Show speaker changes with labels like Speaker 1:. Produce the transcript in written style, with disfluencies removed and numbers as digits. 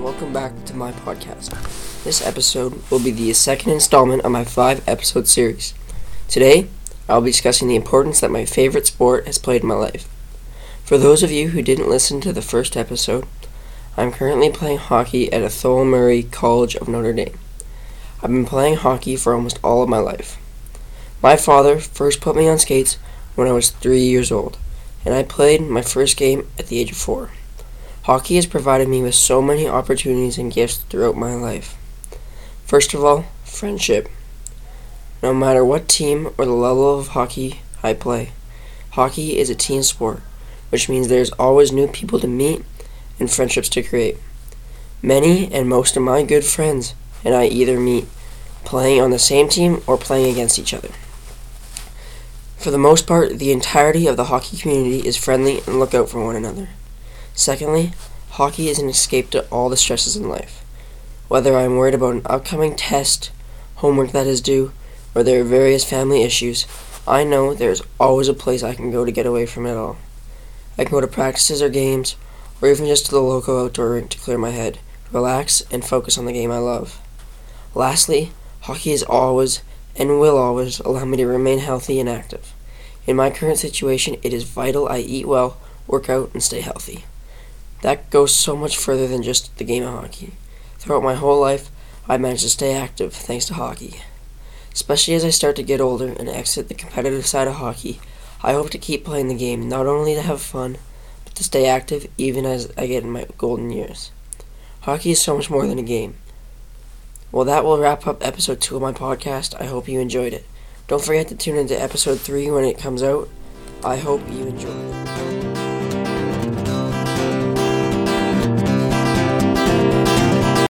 Speaker 1: welcome back to my podcast. This episode will be the second installment of my 5-episode series. Today, I'll be discussing the importance that my favorite sport has played in my life. For those of you who didn't listen to the first episode, I'm currently playing hockey at Athol Murray College of Notre Dame. I've been playing hockey for almost all of my life. My father first put me on skates when I was 3 years old, and I played my first game at the age of 4. Hockey has provided me with so many opportunities and gifts throughout my life. First of all, friendship. No matter what team or the level of hockey I play, hockey is a team sport, which means there's always new people to meet and friendships to create. Many and most of my good friends and I either meet playing on the same team or playing against each other. For the most part, the entirety of the hockey community is friendly and look out for one another. Secondly, hockey is an escape to all the stresses in life. Whether I'm worried about an upcoming test, homework that is due, or there are various family issues, I know there's always a place I can go to get away from it all. I can go to practices or games, or even just to the local outdoor rink to clear my head, relax, and focus on the game I love. Lastly, hockey is always and will always allow me to remain healthy and active. In my current situation, it is vital I eat well, work out, and stay healthy. That goes so much further than just the game of hockey. Throughout my whole life, I've managed to stay active thanks to hockey. Especially as I start to get older and exit the competitive side of hockey, I hope to keep playing the game not only to have fun, but to stay active even as I get in my golden years. Hockey is so much more than a game. Well, that will wrap up episode 2 of my podcast. I hope you enjoyed it. Don't forget to tune into episode 3 when it comes out. I hope you enjoy it.